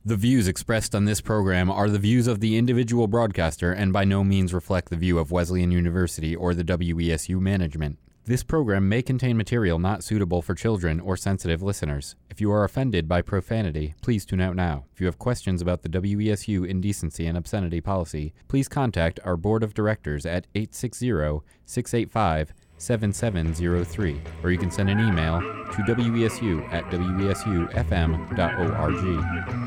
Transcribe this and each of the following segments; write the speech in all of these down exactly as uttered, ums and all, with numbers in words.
The views expressed on this program are the views of the individual broadcaster and by no means reflect the view of Wesleyan University or the W E S U management. This program may contain material not suitable for children or sensitive listeners. If you are offended by profanity, please tune out now. If you have questions about the W E S U indecency and obscenity policy, please contact our board of directors at eight six zero, six eight five, seven seven zero three, or you can send an email to W E S U at W E S U F M dot org.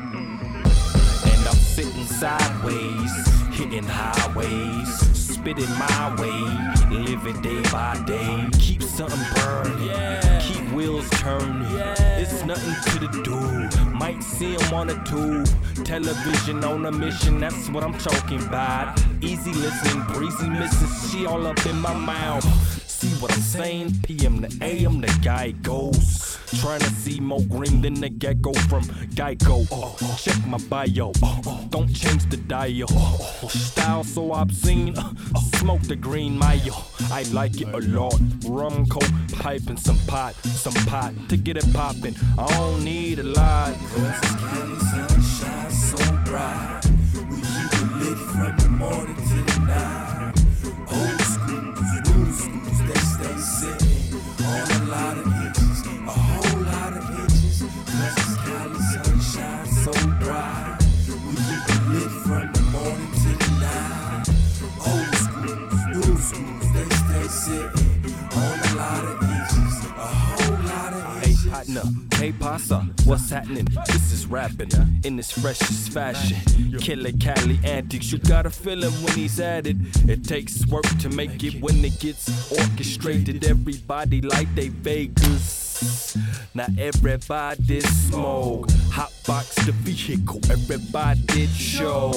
And I'm sitting sideways, hitting highways, spitting my way, living day by day. Keep something burning, yeah. Keep wheels turning, yeah. It's nothing to do. Might see him on a tube, television on a mission, that's what I'm talking about. Easy listening, breezy missing, she all up in my mouth. See what I'm saying? P M to A M, the guy goes. Trying to see more green than the gecko from Geico. Oh, oh, check my bio. Oh, oh, don't change the dial. Oh, oh, style so obscene. Uh, smoke the green mayo. I like it a lot. Rum, coke, pipe, and some pot. Some pot to get it poppin'. I don't need a lot. Cause this Cali sun shines so bright. We keep it lit from the morning to the night. Old school, new schools, they stay sitting on a lot of itches, a whole lot of itches. Cause this Cali sun shines so bright. We keep it lit from the morning to the night. Old schools, new schools, they stay sitting on a lot of itches, a whole lot of itches. Hey partner, hey pasa, what's happening? This is rapping in this freshest fashion. Killer Cali antics, you gotta feel him when he's at it. It takes work to make it when it gets orchestrated. Everybody like they Vegas. Now everybody smoke. Hotbox the vehicle, everybody show.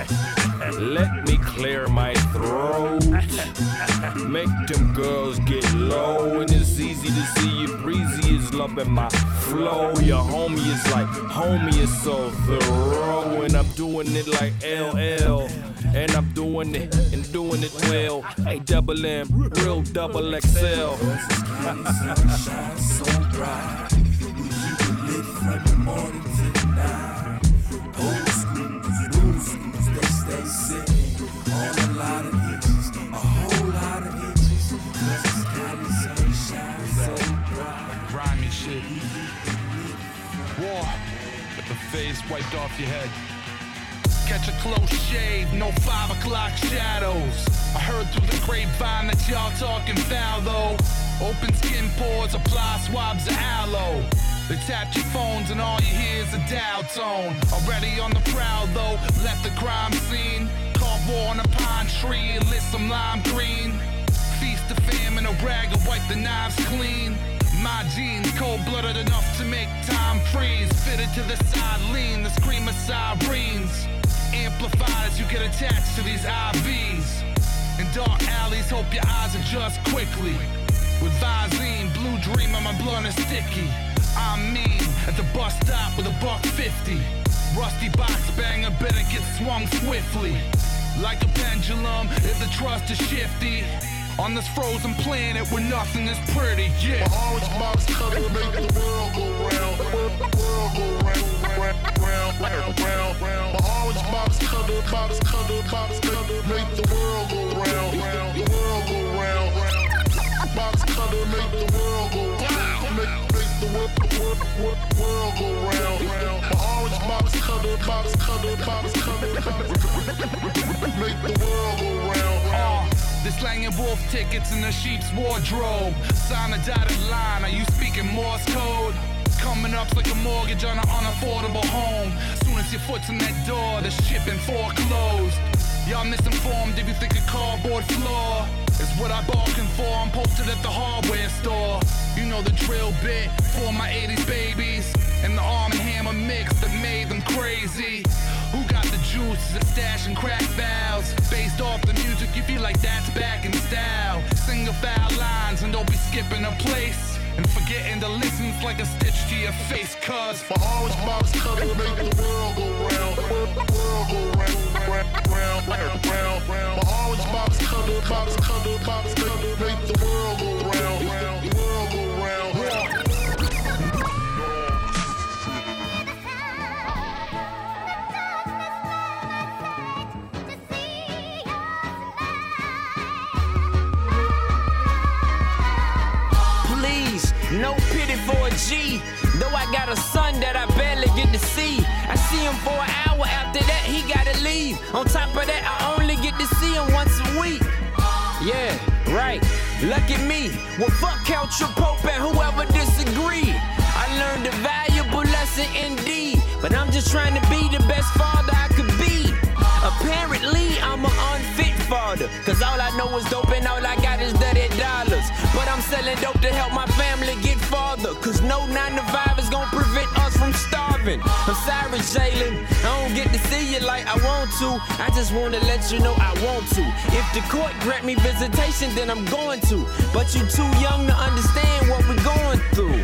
Let me clear my throat. Make them girls get low. And it's easy to see you breezy is loving my flow. Your homie is like, homie is so thorough. And I'm doing it like L L. And I'm doing it and doing it well. Hey, double M, real double X L. Shine so bright. We keep it lit from the morning to the night. Old schools, new schools, they stay sitting on a lot of itches, a whole lot of itches. Cause this Cali sun shines so bright. Grimy shit. War with the face wiped off your head. Catch a close shave, no five o'clock shadows. I heard through the grapevine that y'all talking foul though. Open skin pores, apply swabs of aloe. They tap your phones and all you hear is a dial tone. Already on the prowl though, left the crime scene. Carve war on a pine tree and lit some lime green. Feast the fam in a rag and wipe the knives clean. My jeans cold-blooded enough to make time freeze. Fitted to the side lean, the scream of sirens. Amplified as you get attached to these I Vs. In dark alleys, hope your eyes adjust quickly. With Visine, blue dream on my blunt is sticky. I'm mean, at the bus stop with a buck fifty. Rusty box banger better get swung swiftly. Like a pendulum, if the trust is shifty. On this frozen planet where nothing is pretty, yeah. My orange box color make the world go round. World go round, round, round, round, round, round. My orange box color, box color, box color make the world go round. The world go round. Box color make the world go round. Make, make the world, world, world, world go round. My orange box color, box color, box color, box make the world go round. Uh, this slanging wolf tickets in the sheep's wardrobe. Sign a dotted line, are you speaking Morse code? Coming up's like a mortgage on an unaffordable home. Soon as your foot's in that door, the shipping foreclosed. Y'all misinformed if you think a cardboard floor is what I bargained for. I'm posted at the hardware store. You know the drill bit for my eighties babies. And the Arm and Hammer mix that made them crazy. Who got the juice? Is it stash and crack valves? Based off the music, you feel like that's back in style. Sing the foul lines and don't be skipping a place. And forgetting to listen like a stitch to your face, cuz my orange box color make the world go round. World go round, round, round, round, round, round. My orange box color, box color, box color make the world go round. The world go round. No pity for a G, though I got a son that I barely get to see. I see him for an hour, after that he gotta leave. On top of that, I only get to see him once a week. Yeah, right, look at me. Well, fuck Culture Pope and whoever disagreed. I learned a valuable lesson indeed, but I'm just trying to be the best father I could be. Apparently, I'm an unfit father, cause all I know is dope and all I got is dirty dollars. But I'm selling dope to help my family get farther, cause no nine to five is gonna prevent us from starving. I'm sorry, Jalen, I don't get to see you like I want to. I just wanna let you know I want to. If the court grant me visitation, then I'm going to. But you too young to understand what we're going through.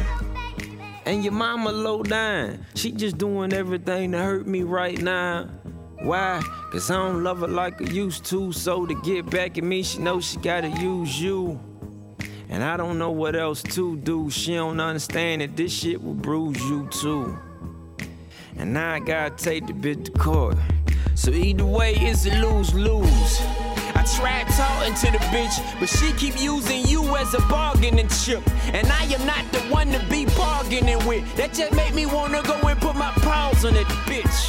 And your mama low down, she just doing everything to hurt me right now. Why? Cause I don't love her like I used to. So to get back at me, she knows she gotta use you. And I don't know what else to do. She don't understand that this shit will bruise you too. And now I gotta take the bitch to court. So either way, it's a lose-lose. I tried talking to the bitch, but she keep using you as a bargaining chip. And I am not the one to be bargaining with. That just make me wanna go and put my paws on that bitch.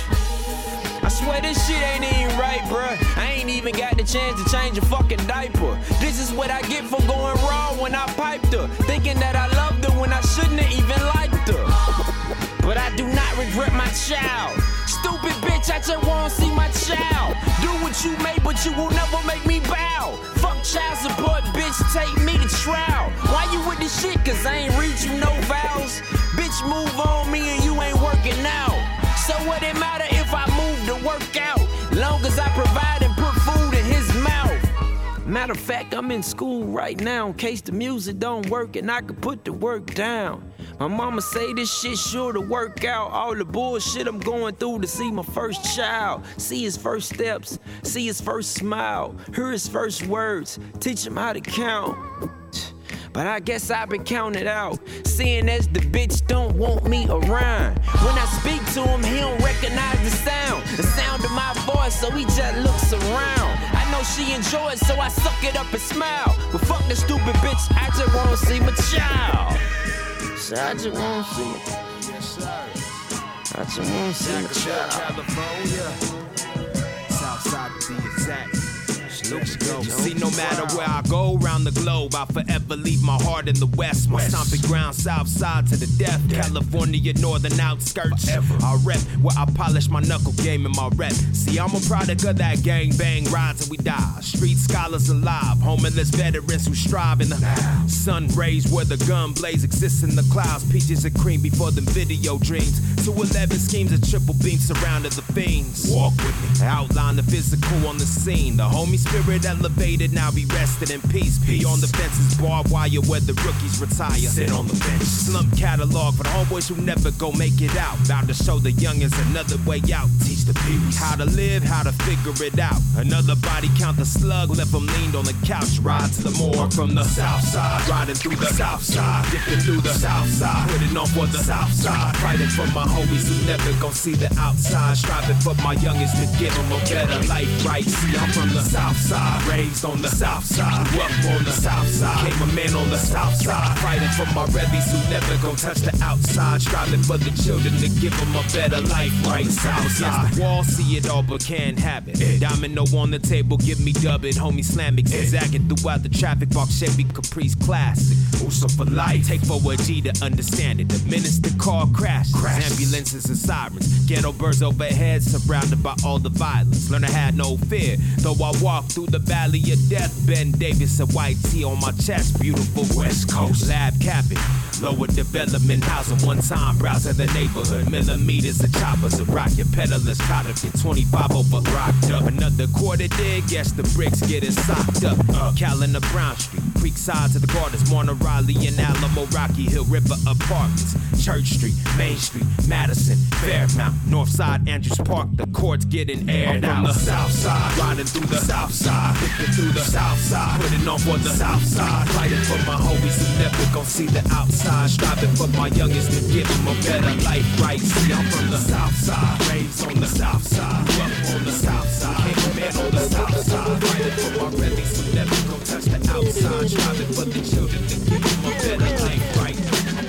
I swear this shit ain't even right, bruh. I ain't even got the chance to change a fucking diaper. This is what I get for going raw when I piped her, thinking that I loved her when I shouldn't have even liked her. But I do not regret my child. Stupid bitch, I just wanna see my child. Do what you may, but you will never make me bow. Fuck child support, bitch, take me to trial. Why you with this shit? Cause I ain't read you no vows. Bitch, move on me and you ain't working out. So what it matter if I move to work out, long as I provide and put food in his mouth. Matter of fact, I'm in school right now in case the music don't work and I could put the work down. My mama say this shit sure to work out. All the bullshit I'm going through to see my first child, see his first steps, see his first smile, hear his first words, teach him how to count. But I guess I've been counted out, seeing as the bitch don't want me around. When I speak to him, he don't recognize the sound, the sound of my voice, so he just looks around. I know she enjoys, so I suck it up and smile. But fuck the stupid bitch, I just wanna see my child. So I just wanna see my I just wanna see my child. California, Southside to be exact. See, no matter where I go around the globe, I forever leave my heart in the West. My stomping ground, south side to the death. California, northern outskirts. I rep where I polish my knuckle game and my rep. See, I'm a product of that gang bang, rise and we die. Street scholars alive, homeless veterans who strive in the sun rays where the gun blaze exists in the clouds. Peaches and cream before them video dreams. Two eleven schemes of triple beam surrounded the fiends. Walk with me, outline the physical on the scene. The homie spirit elevated, now be rested in peace. Beyond the fences, barbed wire where the rookies retire. Sit on the bench. Slump catalog for the homeboys who never go make it out. About to show the youngins another way out. Teach the peeps how to live, how to figure it out. Another body count the slug, left them leaned on the couch. Ride to the morgue from the south side. Riding through the south side. Dipping through the south side. Putting on for the south side. Fighting for my homies who never gon' see the outside. Striving for my youngins to give them a better life, right? See, I'm from the south side. Raised on the south side, grew up on the south side, came a man on the south side, fighting for my rebels who never gon' touch the outside, striving for the children to give them a better life, right? South side, the wall see it all but can't have it. Domino on the table, give me dub it, homie slam it, zagging throughout the traffic, box Chevy Caprice classic. Also for life, take for a G to understand it. Administer car crashes, ambulances and sirens, ghetto birds overhead, surrounded by all the violence. Learn to have no fear, though I walk through the valley of death. Ben Davis, a white tee on my chest. Beautiful West Coast lab cabin, lower development housing. One time browsing the neighborhood, millimeters of choppers, a rocket pedalers caught up. Get twenty-five over rocked up. Another quarter dig, guess the bricks getting socked up. Uh, Calendar Brown Street, Creekside to the Gardens, Warner Raleigh and Alamo, Rocky Hill River Apartments, Church Street, Main Street, Madison, Fairmount, Northside, Andrews Park. The court's getting aired out. From the south side, riding through the south side. Through the south side, putting on for the south side, fighting for my homies who never gon' see the outside, striving for my youngest to give them a better life, right? See, I'm from the south side, raised on the south side, grew up on the south side, came a man on the south side, fighting for my rebels who never gon' touch the outside, striving for the children to give them a better life, right?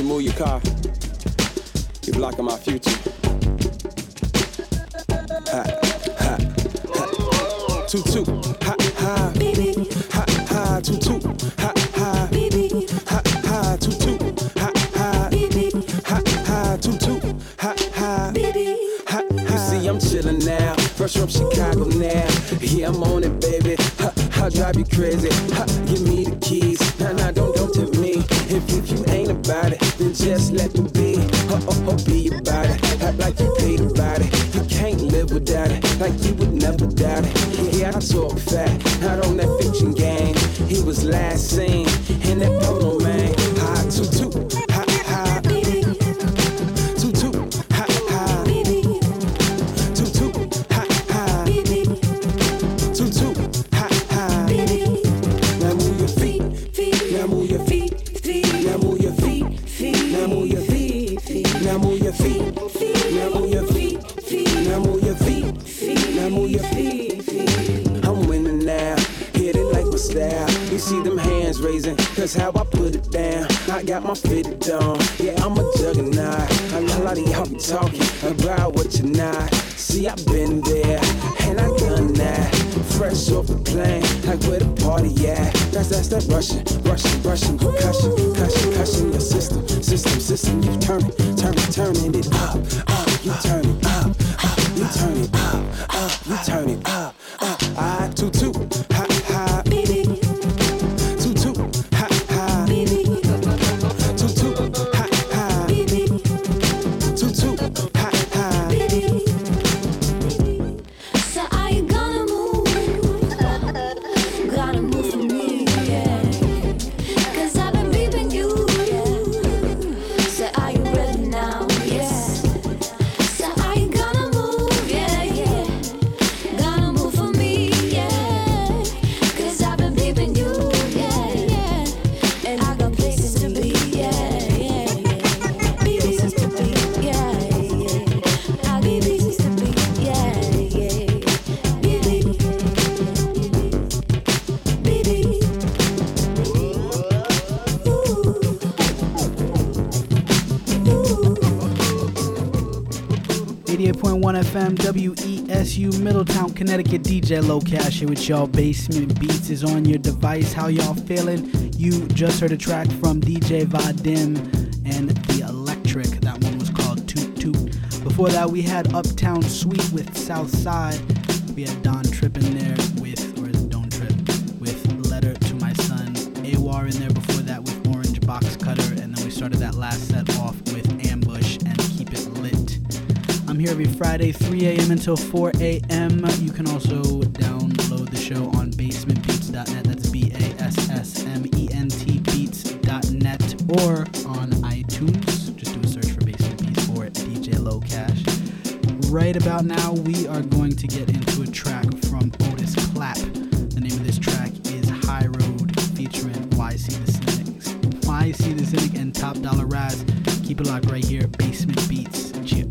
move your car. You're blocking my future. Ha, ha, ha. Toot toot, ha, ha. Ha, ha, toot toot, ha, ha. Ha, ha, toot toot, ha, ha. Ha, ha, toot toot, ha, ha. Ha, ha. You see, I'm chillin' now. Fresh from Chicago now. Yeah, I'm on it, baby. Ha, I'll drive you crazy. Ha, give me the keys. Nah, nah, don't, don't tempt me. If, if you ain't about it, then just let me be. Oh, oh, oh, be about it. Act like you paid about it. You can't live without it. Like you would never doubt it. Yeah, I talk fat. Not on that fiction game. He was last seen in that polo, man. Ha, toot toot. Ha, ha. Toot toot. Ha, ha. Toot toot. Ha, ha. Toot toot. Ha, ha. Now move your feet. Now move your feet. Now move your feet. Now move your feet. Now move your feet. Now move your feet. Now move your feet. Now move your feet. I'm winning now. Hit it like a style. You see them hands raising, cause how I put it down. I got my fitted on. Yeah, I'm a juggernaut. A lot of y'all be talking about what you're not. See, I've been there, and I done that. Fresh off the plane, like where the party at. That's, that's that Russian, Russian, Russian percussion, cushion, cushion, your system, system, system. You turn it, turn it, turning it up, up. You turn it up, up. You turn it up, up. You turn it up, up. I toot toot, ha ha. Toot toot, ha ha. Toot toot, ha ha. Toot toot, ha ha. So are you gonna move? Gotta move for me, yeah. Cause I've been reaping you, yeah. So are you ready now? Yeah. So are you gonna move? Yeah, yeah. Gonna move for me, yeah. Cause I've been reaping you, yeah, yeah. And I got places to be, yeah, yeah, yeah. Places to be, yeah, yeah. I got places to be, yeah, yeah. Baby, baby, eighty-eight point one F M, W E S U, Middletown, Connecticut. D J Low Cash here with y'all. Basement Beats is on your device. How y'all feeling? You just heard a track from D J Vadim and The Electric. That one was called Toot Toot. Before that, we had Uptown Suite with Southside. We had Don Tripp in there with, or is it Don't Trip, with Letter to My Son. A W A R in there before that with Orange Box Cutter. And then we started that last set off with Ambush and Keep It Lit. I'm here every Friday, three a.m. until four a.m. You can also download the show on basement beats dot net. That's B A S S M E N T beats dot net, or on iTunes. Just do a search for Basement Beats or D J Low Cash. Right about now, we are going to get into a track from Otis Clapp. The name of this track is High Road, featuring Y C the Cynic, Y C the Cynic and Top Dollar Raz. Keep it locked right here, Basement Beats. Chill.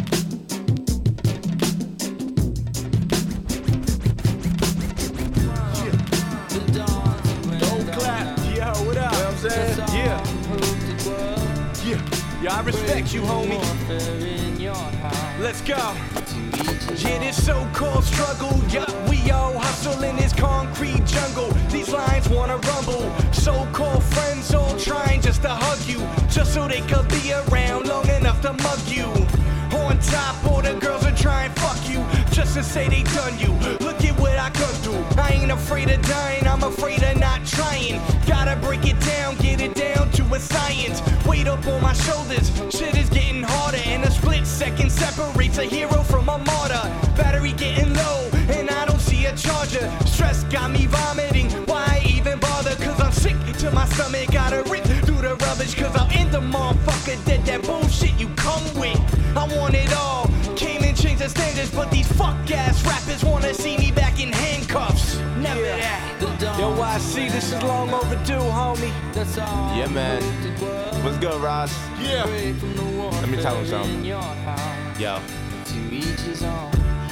Yeah. Yeah. Yeah, I respect you, homie. Let's go. Yeah, this so-called struggle, yeah, we all hustle in this concrete jungle. These lines wanna rumble. So-called friends all trying just to hug you, just so they could be around long enough to mug you. On top, all the girls are trying fuck you, just to say they done you. Look at what I come through. I ain't afraid of dying, I'm afraid of not trying. Gotta break it down, get it down to a science. Weight up on my shoulders, shit is getting harder. And a split second separates a hero from a martyr. Battery getting low, and I don't see a charger. Stress got me vomiting, why even bother? Cause I'm sick to my stomach, gotta rip through the rubbish. Cause I'll end the motherfucker dead, that bullshit you come with. I want it all, came and changed the standards. But these fuck ass rappers wanna see me back in handcuffs. Never yeah. that. Yo, Y C, this is long overdue, homie. Yeah, man. What's good, Ross? Yeah. Let me tell him something. Yo.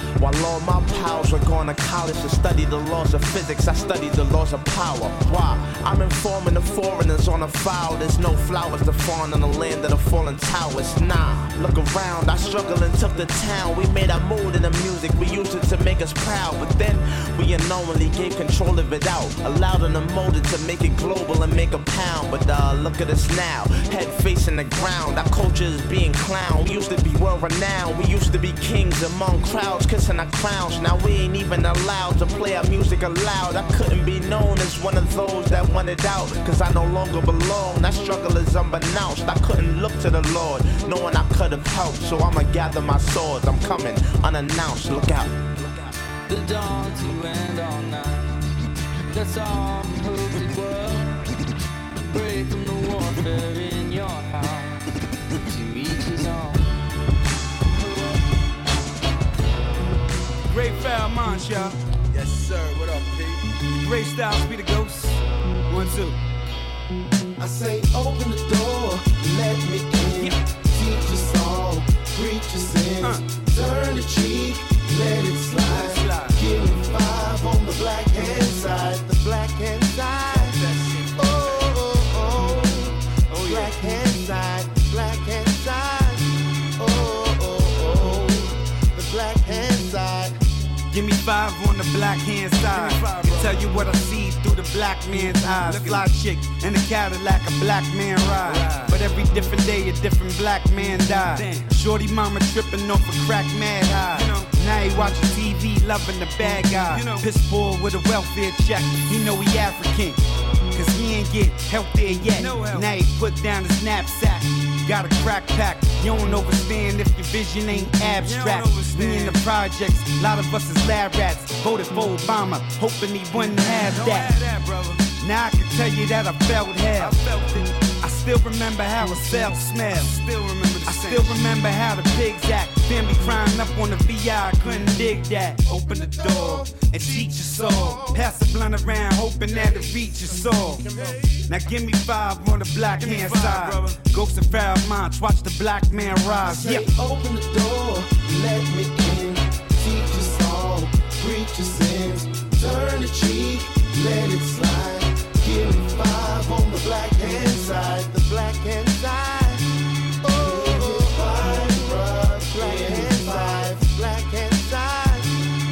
While all my pals were going to college to study the laws of physics, I studied the laws of power. Why? I'm informing the foreigners on a file. There's no flowers to fawn on the land of the fallen towers. Nah, look around, I struggled and took the town. We made our mood in the music, we used it to make us proud. But then we unknowingly gave control of it out. Allowed and molded to make it global and make a pound. But uh, look at us now, head facing the ground. Our culture is being clowned. We used to be world renowned. We used to be kings among crowds, kissing our crowns. Now we ain't even allowed to play our music aloud. I couldn't be known as one of those that wanted out, cause I no longer belong. That struggle is unbeknownst. I couldn't look to the Lord, knowing I could have helped. So I'ma gather my swords. I'm coming unannounced. Look out. The dawn to end all night. That's all perfect world. Break from the warfare in your heart. To each his own. Great foul munch, y'all. Yes, sir. What up, Pete? Great styles be the ghost. One, two. I say, open the door, let me in. Yeah. Teach us all, preach your sins. Uh. Turn the cheek, let it slide. slide. Give me five on the black hand side. The black hand side. Oh, oh, oh. Oh, yeah. Black hand side, black hand side. Oh, oh, oh. The black hand side. Give me five on the black hand side. five, Can bro. tell you what I see through the black man's eyes. Fly chick in a Cadillac, a black man ride. Ride. But every different day, a different black man die. Damn. Shorty mama tripping off a crack mad high. You know. Now he watching T V, loving the bad guy. You know. Piss poor with a welfare check. He know he African, cause he ain't get help there yet. No help. Now he put down his knapsack. Got a crack pack. You don't understand if your vision ain't abstract. We in the projects, a lot of us is lab rats. Voted for Obama, hoping he wouldn't have Don't that. have that, brother. Now I can tell you that I felt hell. I felt it. I still remember how a cell smelled. Still remember the I same. still remember how the pigs act. Family crying up on the V I, I couldn't dig that. Open the door and teach us all. Pass the blunt around, hoping that it reach us all. Now give me five on the black Give me hand five, side. brother. Ghost of Farrah Monch, watch the black man rise. Say, Yep. open the door, let me in. Teach us all, preach your sins. Turn the cheek, let it slide. Give me five on the black hand side. The black hand side. Oh, five, bruh. Black hand side. Black hand side.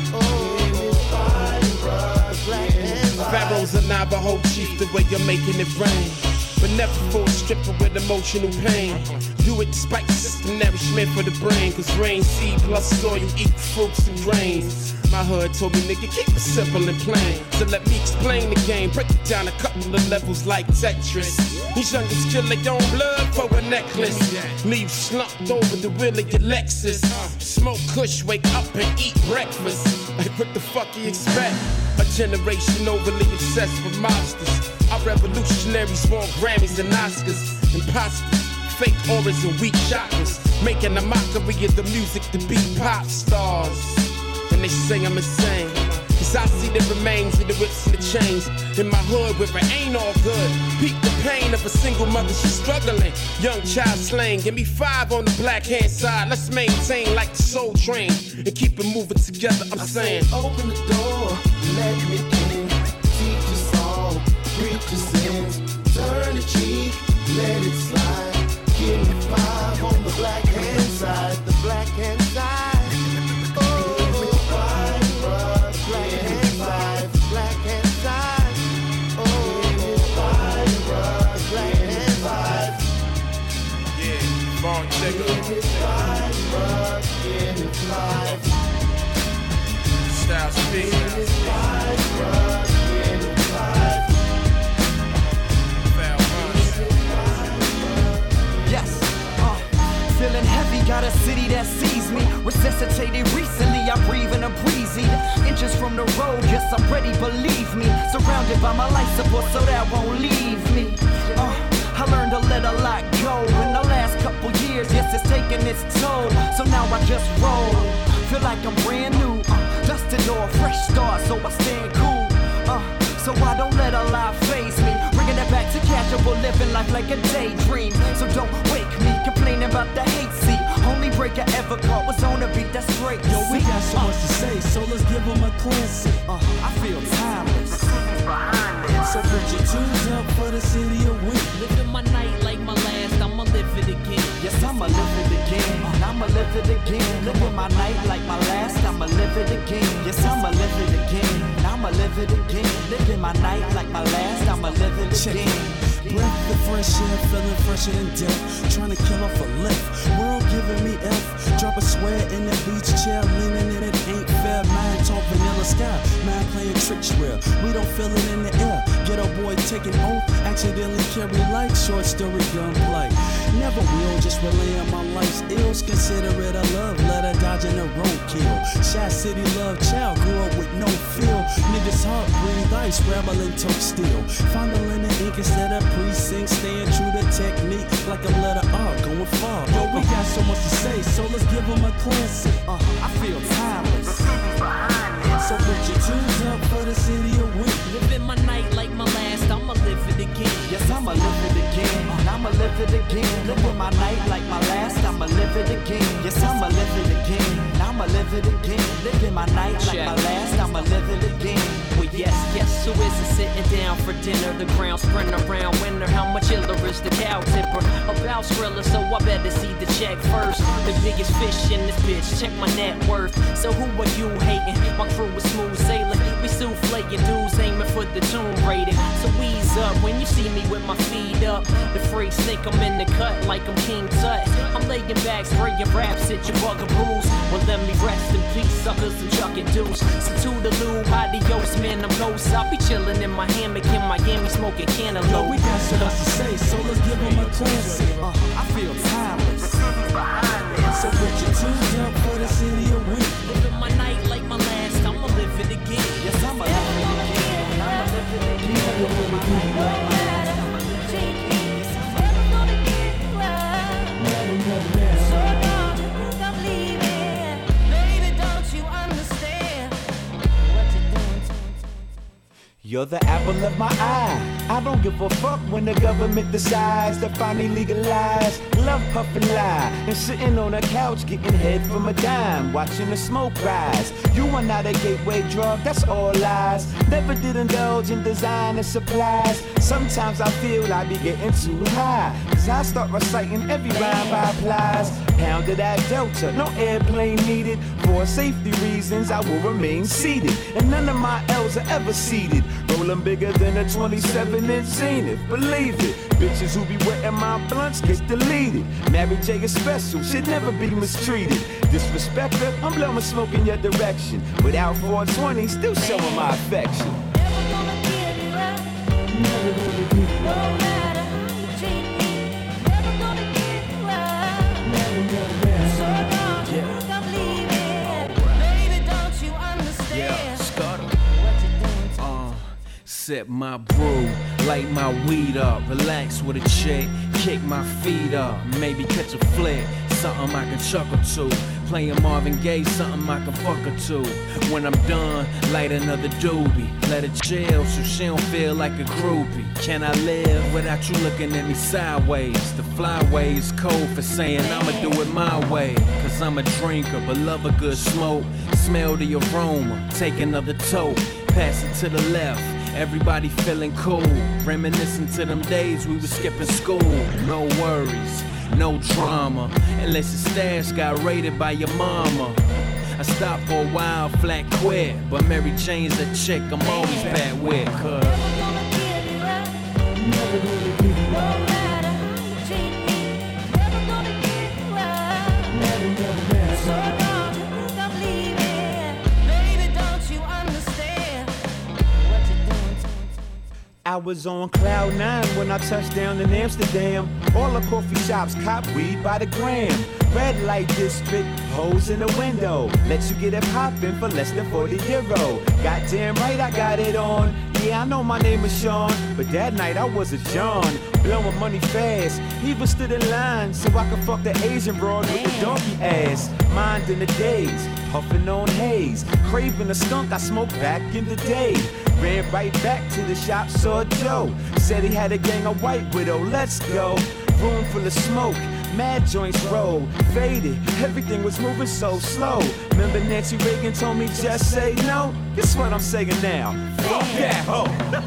Oh, five, bruh. Black hand side. Pharaoh's a Navajo chief, the way you're making it rain. But never for a stripper with emotional pain. Do it despite the system nourishment for the brain. Cause rain, seed plus soil, you eat fruits and grains. My hood told me, nigga, keep it simple and plain. So let me explain the game, break it down a couple of levels like Tetris. These youngest kill their own blood for a necklace. Leave slumped over the wheel of your Lexus. Smoke kush, wake up and eat breakfast. Like what the fuck you expect? A generation overly obsessed with monsters. Our revolutionaries want Grammys and Oscars. Imposters, fake auras and weak chakras. Making a mockery of the music to be pop stars. And they say I'm insane, cause I see the remains of the whips and the chains in my hood where it ain't all good. Peep the pain of a single mother, she's struggling. Young child slain, give me five on the black hand side. Let's maintain like the soul train and keep it moving together, I'm I saying. say, open the door, let me in. Teach us all, preach your sins. Turn the cheek, let it slide. Give me five on the black hand side. The black hand side. Style speak. Yes, uh, feeling heavy, got a city that sees me. Resuscitated recently, I breathe in a breezy. Inches from the road, yes, I'm ready, believe me. Surrounded by my life support, so that won't leave me. Uh, I learned to let a lot go in the last couple years, yes, it's taking its toll. So now I just roll, feel like I'm brand new. Uh, dusted off, fresh start, so I stand cool. Uh, so I don't let a lie face me. Bringing it back to casual living life like a daydream. So don't wake me, complaining about the hate. See, only break I ever caught was on a beat that's straight. Yo, we got got so much to say, so let's give them a cleanse. Uh, I feel timeless. So put your tunes up for the city of wind. Living my night like my last, I'ma live it again. Yes, I'ma live it again. I'ma live it again. Living my night like my last, I'ma live it again. Yes, I'ma live it again. I'ma live it again. Living my night like my last, I'ma live it again. Breath of fresh air, feeling fresher than death. Trying to kill off a lift. World giving me F. Drop a sweat in that beach chair, leaning in it ain't fair. Mind talk vanilla sky. Mind playing tricks real. We don't feel it in the air. Get a boy taking oath. Accidentally carry like short story gunplay. Never will, just rely on my life's ills. Consider it a love letter, dodging a roadkill. Shy City love child, grew up with no feel. Niggas heart breathe ice, rebel and tote steel. Fondling the ink instead of precinct, staying true to technique like a letter R going far. Yo, we got so much to say, so let's give them a cleanse. Uh, I feel timeless. So put your tunes up for the city of wind. Living my night like my last, I'ma live it again. Yes, I'ma live it again. I'ma live it again. Living my night like my last, I'ma live it again. Yes, I'ma live it again. I'ma live it again. Living my night like my last, I'ma live it again. Well, yes, yes, who isn't sitting down for dinner? The ground spreading around winter. How much iller is the cow tipper? About Skrilla, so I better see the check first. The biggest fish in this bitch, check my net worth. So who are you hating? My crew is smooth sailing. We soufflating dudes aiming for the tomb rating. So ease up when you see me with my feet up. The freaks think I'm in the cut like I'm King Tut. I'm laying back, spraying raps at your bugaboos. Well, let me rest in peace, suckers, and chucking deuce. So toodaloo, adios, man, I'm ghost. I'll be chilling in my hammock in Miami, smoking cantaloupe. Yo, we got so much to say, so let's give them a cleanse. Uh, I feel timeless. So put your tunes up for the city of wind. Living my night like my last, I'ma live it again. Yes, I'ma live it again. I'ma live it again. Living my night like my last, I'ma live it again. You're the apple of my eye. I don't give a fuck when the government decides to finally legalize love, puff, and lie. And sitting on a couch getting head from a dime, watching the smoke rise. You are not a gateway drug, that's all lies. Never did indulge in design and supplies. Sometimes I feel I be getting too high, cause I start reciting every rhyme I applies. Pounded that delta, no airplane needed. For safety reasons, I will remain seated. And none of my L's are ever seated. Rolling bigger than a twenty-seven inch Zenith, believe it. Bitches who be wetting my blunts get deleted. Mary J is special, should never be mistreated. Disrespect her, I'm blowing smoke in your direction. Without four twenty, still showing my affection. Never gonna give you up. Never gonna give you No up. matter how you treat me. Never gonna give you up. Never gonna So long, Yeah. I'm leaving. Baby, don't you understand? Yeah, Scudder. What you doing to Uh, sip my brew, light my weed up, relax with a chick, kick my feet up, maybe catch a flick, something I can chuckle to. Playing Marvin Gaye, something I can fuck her to. When I'm done, light another doobie, let her chill so she don't feel like a groupie. Can I live without you looking at me sideways? The flyway is code for saying I'ma do it my way. Cause I'm a drinker, but love a good smoke. Smell the aroma, take another toke, pass it to the left. Everybody feeling cool, reminiscing to them days we was skipping school. No worries, no drama, unless your stash got raided by your mama. I stopped for a while, flat quit, but Mary Jane's a chick I'm always back with. Cause Never gonna give you up. never gonna give you No up, matter how you treat me. Never gonna give you up. never, never, So never. long, you think I'm leaving. Baby, don't you understand? What you doing to I was on cloud nine when I touched down in Amsterdam. All the coffee shops cop weed by the gram. Red light district, holes in the window. Let you get it poppin' for less than forty euro. Goddamn right I got it on. Yeah, I know my name is Sean, but that night I was a John. Blowing money fast, even stood in line so I could fuck the Asian broad with the donkey ass. Minding the days, puffing on haze. Craving a skunk I smoked back in the day. Ran right back to the shop, saw Joe. Said he had a gang of white widow, let's go. Room full of smoke, mad joints roll, faded, everything was moving so slow. Remember Nancy Reagan told me just say no? Guess what I'm saying now? Fuck that hoe.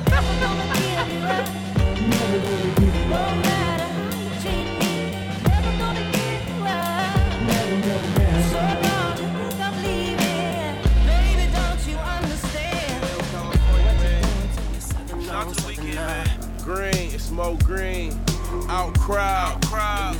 Green, it's Mo Green. Out crowd. Out crowd.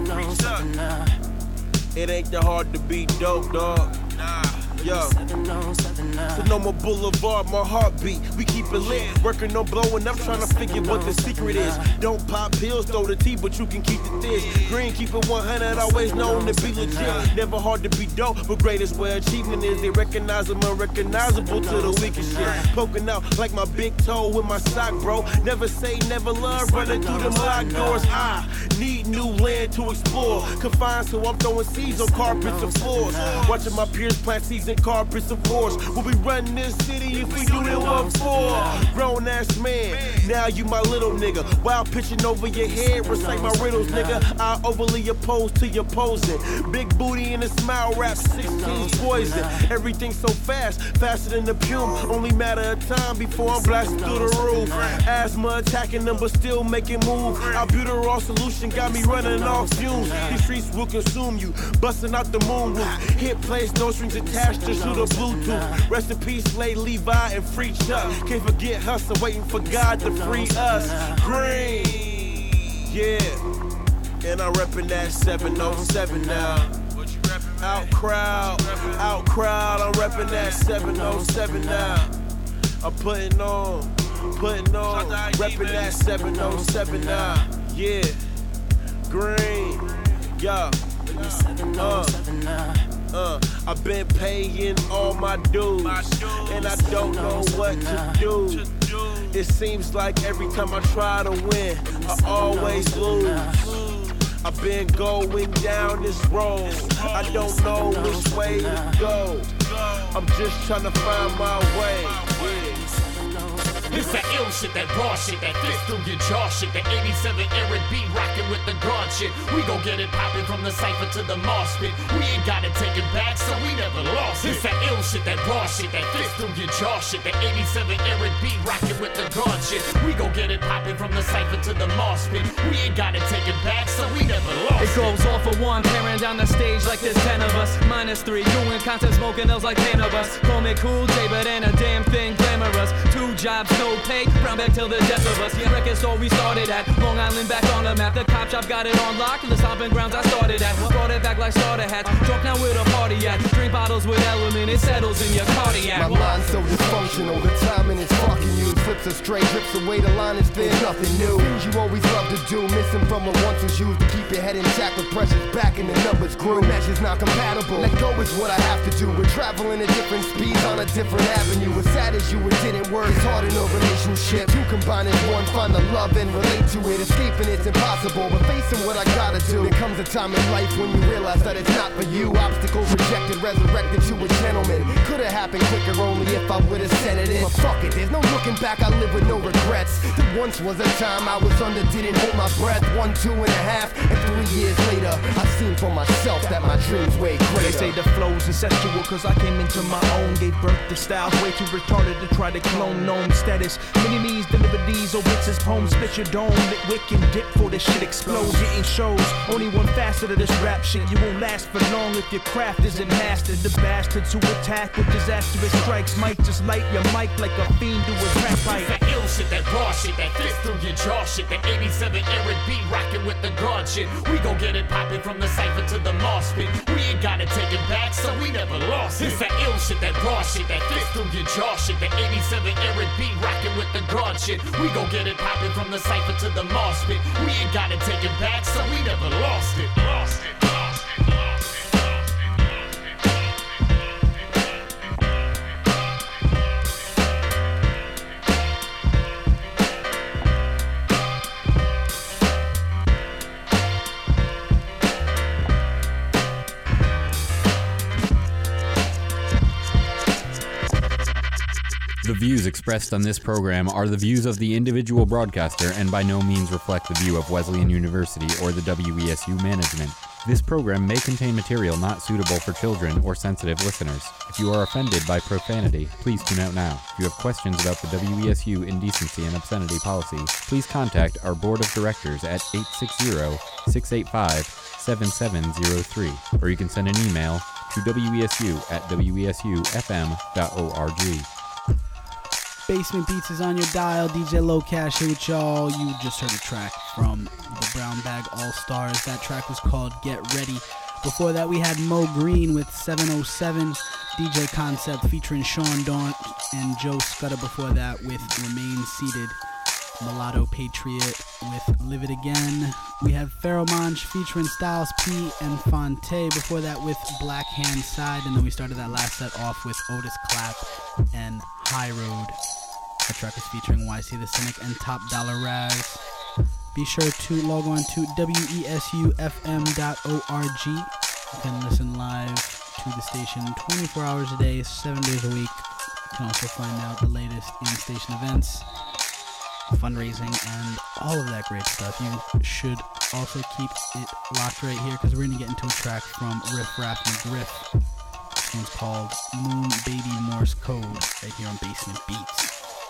It ain't that hard to beat dope, dog. Nah. Yo, Sonoma Boulevard, my heartbeat. We keep it lit, working on blowing up, trying to figure what the secret is. Don't pop pills, throw the tea, but you can keep the thiz. Green, keep it one hundred, always known to be legit. Never hard to be dope, but greatest where achievement is. They recognize them unrecognizable to the weakest shit. Poking out like my big toe with my sock, bro. Never say never love, running through them locked doors. I need new land to explore. Confined, so I'm throwing seeds on carpets and floors. Watching my peers plant seeds in carpets and floors. Will we run this city if we do it what for? Grown ass man, now you my little nigga. While pitching over your head, recite my riddles, nigga. I overly opposed to your posing. Big booty and a smile rap, sixteen poison. Everything so fast, faster than the Pume. Only matter of time before I'm blasting through the roof. Asthma attacking them, but still making move. Albuterol solution got me running off fumes. These streets will consume you, busting out the moon roof. Hit place, no strings attached, just shoot a Bluetooth. Rest in peace, Lay Levi and Free Chuck. Can't forget Hustle, waiting for God to free us. Green, yeah. And I'm reppin' that seven oh seven now. Out crowd, out crowd, I'm reppin' that seven oh seven now. I'm putting on, putting on, reppin' that seven oh seven now. Yeah, Green, yeah. Uh, uh, I've been paying all my dues, and I don't know what to do. It seems like every time I try to win, I always lose. I've been going down this road, I don't know which way to go. I'm just trying to find my way. It's that ill shit, that raw shit, that fist through your jaw shit, that eighty-seven Eric B rockin' with the guard shit. We gon' get it poppin' from the cypher to the moss pit. We ain't gotta take it back, so we never lost it. It's that ill shit, that raw shit, that fist through your jaw shit, that eighty-seven Eric B rockin' with the guard shit. We gon' get it poppin' from the cypher to the moss pit. We ain't gotta take it back, so we never lost it. It goes all for one, tearing down the stage like there's ten of us. Minus three, doing content, smoking L's like ten of us. Call me Cool J, but ain't a damn thing glamorous. Two jobs, no pay, brown back till the death of us. Yeah, record store we started at, Long Island back on the map. The cop shop got it on lock, the stomping grounds I started at. Brought it back like starter hats, drunk now with a party at. Drink bottles with element, it settles in your cardiac. My mind's so dysfunctional, the timing is fucking you. Flips are straight, rips away, the line is thin, nothing new. Things you always love to do, missing from what once was used to keep your head intact with pressures back and the numbers grew. Measures not compatible, let go is what I have to do. We're traveling at different speeds on a different avenue. As sad as you, it didn't work, it's hard in a relationship. Two combine as one, find the love and relate to it. Escaping it's impossible, but facing what I gotta do. There comes a time in life when you realize that it's not for you. Obstacles rejected, resurrected to a gentleman. Could've happened quicker only if I would've said it in. But fuck it, there's no looking back, I live with no regrets. There once was a time I was under, didn't hold my breath. One, two and a half, and three years later I seen for myself that my dreams way greater. They say the flow's incestual cause I came into my own. Gave birth to styles way too retarded to try to clone known status. Many me's deliver these obits poems, split your dome, lit wick and dip for this shit explode. Getting shows, only one facet of this rap shit. You won't last for long if your craft isn't mastered. The bastards who attack with disastrous strikes might just light your mic like a fiend do a crack fight. That ill shit, that raw shit, that fist through your jaw shit, that eighty-seven Eric B rockin' with the guard shit. We gon' get it poppin' from the cypher to the moss pit. We ain't gotta take it back, so we never lost it. It's that ill shit, that raw shit, that fist through your jaw shit, that eighty-seven Eric B rockin' with the guard shit. We gon' get it poppin' from the cypher to the moss pit. We ain't gotta take it back, so we never lost it. Lost it. The views expressed on this program are the views of the individual broadcaster and by no means reflect the view of Wesleyan University or the W E S U management. This program may contain material not suitable for children or sensitive listeners. If you are offended by profanity, please tune out now. If you have questions about the W E S U indecency and obscenity policy, please contact our board of directors at eight six zero, six eight five, seven seven zero three, or you can send an email to W E S U at W E S U F M dot org. Basement Beats is on your dial. D J Low Cash here with y'all. You just heard a track from the Brown Bag All-Stars. That track was called Get Ready. Before that, we had Mo Green with seven oh seven. D J Concept featuring Sean Dawn and Joe Scudder before that with Remain Seated. Mulatto Patriot with Live It Again. We have Pheromone featuring Styles P and Fonte. Before that with Black Hand Side. And then we started that last set off with Otis Clap and High Road. The track is featuring Y C the Cynic and Top Dollar Raz. Be sure to log on to W E S U F M dot org. You can listen live to the station twenty-four hours a day, seven days a week. You can also find out the latest in-station events, fundraising, and all of that great stuff. You should also keep it locked right here because we're going to get into a track from Riff Raff McGriff. This one's called Moon Baby Morse Code right here on Basement Beats.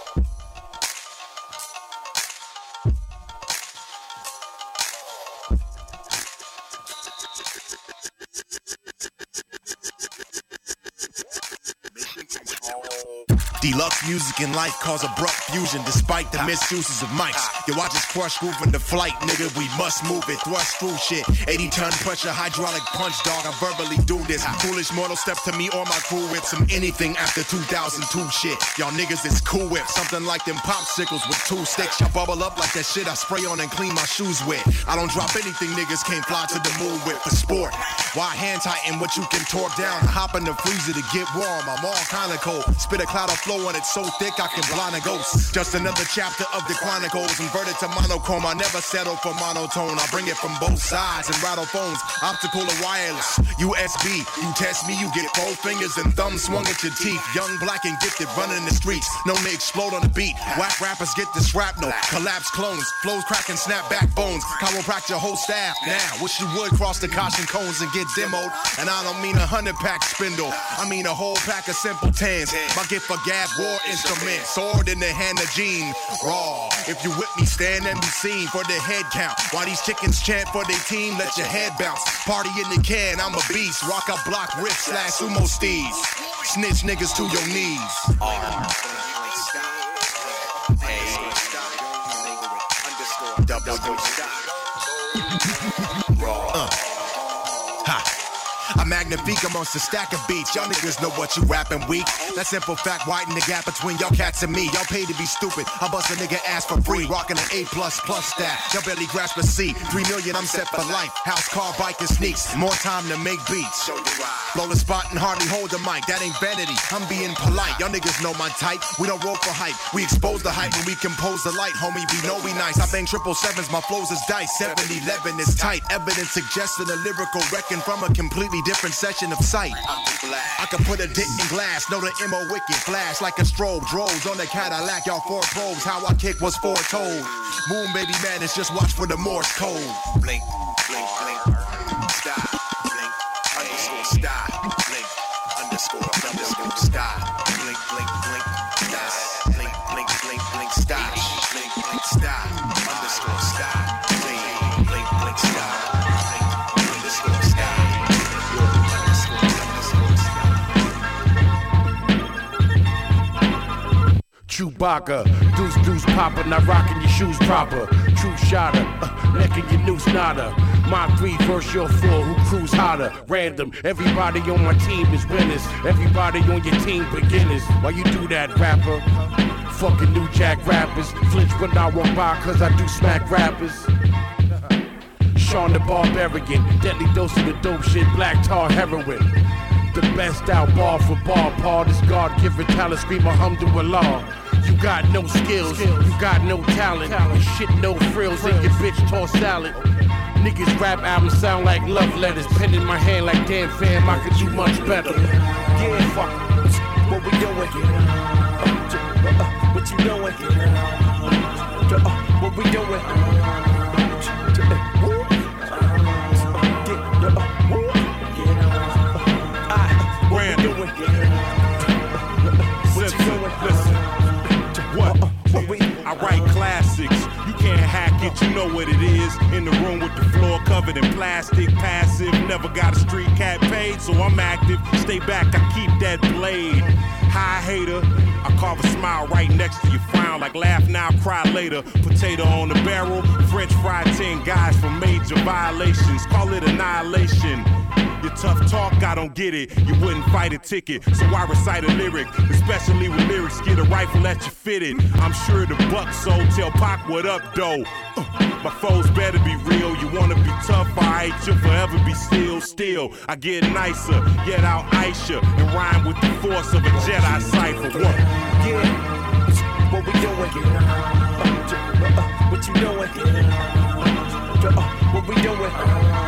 Deluxe music and life cause abrupt fusion despite the misuses of mics. Yo, I just crush groove in the flight, nigga. We must move it, thrust through shit. eighty ton pressure, hydraulic punch, dog. I verbally do this. Foolish mortal step to me or my crew with some anything after two thousand two shit. Y'all niggas is cool with something like them popsicles with two sticks. Y'all bubble up like that shit I spray on and clean my shoes with. I don't drop anything niggas can't fly to the moon with for sport. Why hand tighten what you can torque down? I hop in the freezer to get warm. I'm all kinda cold. Spit a cloud of flow on it so thick I can blind a ghost. Just another chapter of the chronicles, inverted to monochrome. I never settle for monotone. I bring it from both sides and rattle phones, optical or wireless, U S B. You test me, you get four fingers and thumbs swung at your teeth. Young, black, and gifted, running the streets. Known to explode on the beat. Whack rappers get the shrapnel, collapse clones, flows crack and snap backbones. Chiropractor whole staff. Now, wish you would cross the caution cones and get demoed. And I don't mean a hundred pack spindle. I mean a whole pack of simpletons. My gift for gab war instrument, sword in the hand of Gene. Raw. If you with me, stand and be seen for the head count. While these chickens chant for their team, let your head bounce. Party in the can, I'm a beast. Rock a block, riff slash sumo steeds. Snitch niggas to your knees. R. Uh. Ha. I'm magnifique amongst a stack of beats. Y'all niggas know what you rapping weak. That simple fact widen the gap between y'all cats and me. Y'all pay to be stupid. I bust a nigga ass for free. Rocking an A plus plus stack. Y'all barely grasp a C. Three million, I'm set for life. House, car, bike, and sneaks. More time to make beats. Blow the spot and hardly hold the mic. That ain't vanity. I'm being polite. Y'all niggas know my type. We don't roll for hype. We expose the hype when we compose the light. Homie, we know we nice. I bang triple sevens. My flows is dice. seven eleven is tight. Evidence suggesting a lyrical wrecking from a completely different session of sight. I can put a dent in glass, know the M O wicked, flash like a strobe, droves on the Cadillac, y'all four probes, how I kick was foretold. Moon baby madness, just watch for the Morse code. Blink, blink, blink, stop, blink, underscore stop, blink, underscore, underscore stop, blink, blink, blink, stop, blink, blink, blink, blink, stop, blink, blink, stop, underscore stop, blink, blink, blink, stop, blink, underscore stop. Chewbacca, deuce deuce popper, not rocking your shoes proper. True shotter, uh, necking your noose nada. My three versus your four, who cruise hotter. Random, everybody on my team is winners. Everybody on your team beginners. Why you do that, rapper? Fucking New Jack rappers. Flinch when I walk by, cause I do smack rappers. Sean the Barbarian, deadly dose of the dope shit, black tar heroin. The best out bar for bar, Paul, this God-given talent, scream alhamdulillah. You got no skills, you got no talent, you shit no frills, and your bitch toss salad. Niggas rap albums sound like love letters, pen in my hand like damn fam, I could do much better. Yeah, fuck, what we doing? doing? Uh, what we doing? Listen, what? I write classics. You can't hack it, you know what it is. In the room with the floor covered in plastic, passive. Never got a street cat paid, so I'm active. Stay back, I keep that blade. High hater, I carve a smile right next to your frown. Like laugh now, cry later. Potato on the barrel, French fry ten guys for major violations. Call it annihilation. Your tough talk, I don't get it. You wouldn't fight a ticket, so I recite a lyric. Especially when lyrics get a rifle at you fitted. I'm sure the buck so tell Pac what up, though. Uh, my foes better be real. You wanna be tough, alright? You'll forever be still, still. I get nicer, yet I'll ice ya and rhyme with the force of a Jedi cipher. What? Yeah, what we doing? Uh, uh, what you doing? Uh, what we doing?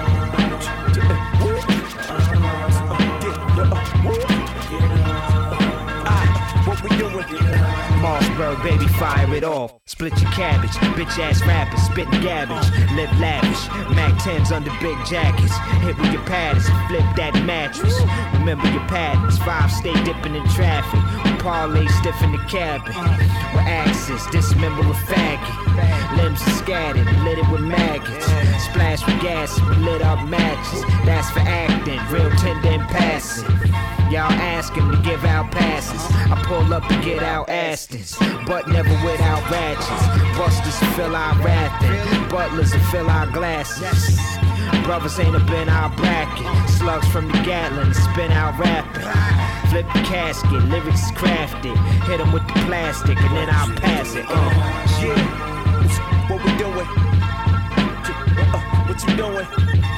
Mossberg, baby, fire it off. Split your cabbage, bitch ass rappers, spitting garbage. Live lavish, Mac tens under big jackets. Hit with your padders, flip that mattress. Remember your patterns, five stay dipping in traffic. We parlay stiff in the cabin. With axes, dismember a faggot. Limbs are scattered, lit it with maggots. Splash with gas, we lit up matches. That's for acting, real tender and passive. Y'all asking to give out passes. I pull up to get out Astons, but never without ratchets. Busters to fill our rathing, butlers to fill our glasses. Brothers ain't up in our bracket. Slugs from the Gatlin to spin out rapping. Flip the casket, lyrics is crafted. Hit them with the plastic and then I'll pass it. Uh. Yeah, what we doing? Uh, what you doing?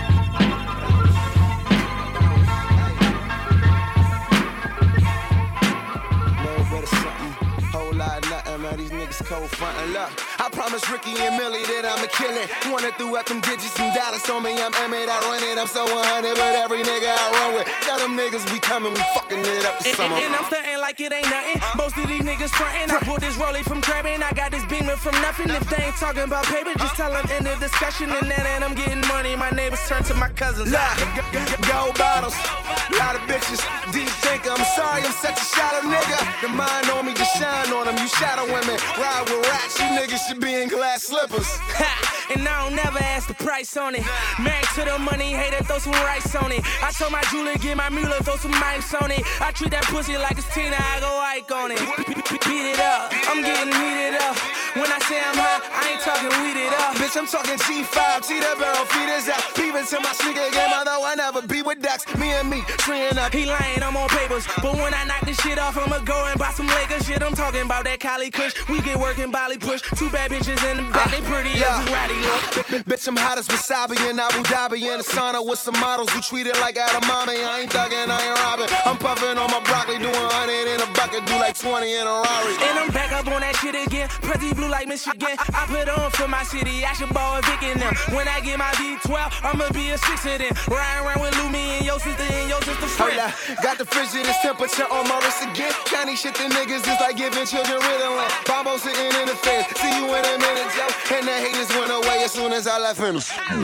These niggas cold frontin' up. I promise Ricky and Millie that I'ma kill it. Wanna threw up them digits and dollars on me. I'm Emmett, I run it. I'm so one hundred, but every nigga I run with. Tell them niggas we coming, we fucking it up this and, summer. And, and I'm stuntin' like it ain't nothing. Most of these niggas frontin'. I pulled this rollie from crabbing. I got this beamer from nothing. If they ain't talking about paper, just tell them end the discussion. And then and I'm getting money. My neighbors turn to my cousins. Look, gold bottles, lot of bitches. Deep thinker, I'm sorry, I'm such a shallow nigga. The mind on me, just shine on them. You shadow women. Ride with rats, you niggas should be in glass slippers. Ha! And I don't never ask the price on it. Man to the money, hater, throw some rice on it. I told my jeweler, get my mule, throw some mice on it. I treat that pussy like it's Tina, I go Ike on it. Beat it up, I'm getting heated up. When I say I'm hot, I ain't talking weed it up. Bitch, I'm talking G five, T the barrel, feed us out. Peeping to my sneaker game, although I never be with Dax. Me and me, treeing up. He lying, I'm on papers. But when I knock this shit off, I'ma go and buy some Lakers shit. I'm talking about that Cali Kush. We get working, Bali push. Two bad bitches in the back, they pretty yeah. as ratty look. Bitch, I'm hot as Wasabi in Abu Dhabi in the sauna with some models who treat it like Adamami. I ain't thugging, I ain't robbing. I'm puffing on my broccoli, doing one hundred in a bucket, do like twenty in a Rari. And I'm back up on that shit again. Pretty blue like Michigan. I put on for my city, I should ball a Vic in them. When I get my V twelve, I'ma be a six of them. Riding around with Lumi and your sister and your sister friend. Oh, yeah. Got the frigidest temperature on my wrist again. County shit, the niggas is like giving children Ritalin. Bombo sitting in the fence. See you in a minute, Joe. And the haters went away as soon as I left him.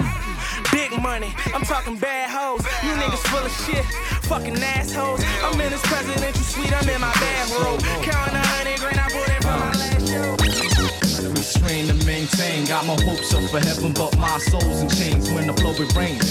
Big money, I'm talking bad hoes. You niggas full of shit, fucking assholes. I'm in this presidential suite, I'm in my bathrobe. Counting a hundred grand, I put it from my last show. Restrain to maintain, got my hopes up for heaven, but my soul's in chains when the flow it rains.